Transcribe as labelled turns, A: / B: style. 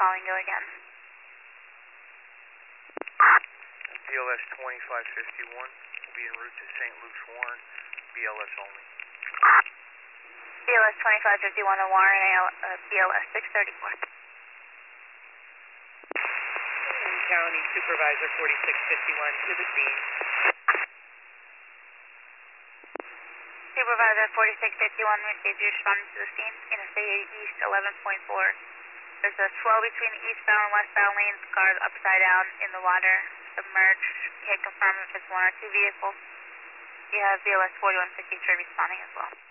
A: calling you again.
B: BLS 2551 will be en route to St. Luke's Warren, BLS only.
A: BLS 2551 to Warren, BLS 634.
C: County Supervisor 4651 to the scene.
A: Supervisor 4651 received your responding to the scene. Interstate East 11.4. There's a swell between the eastbound and westbound lanes. Cars upside down in the water, submerged. Can't confirm if it's one or two vehicles. You have BLS 4153 responding as well.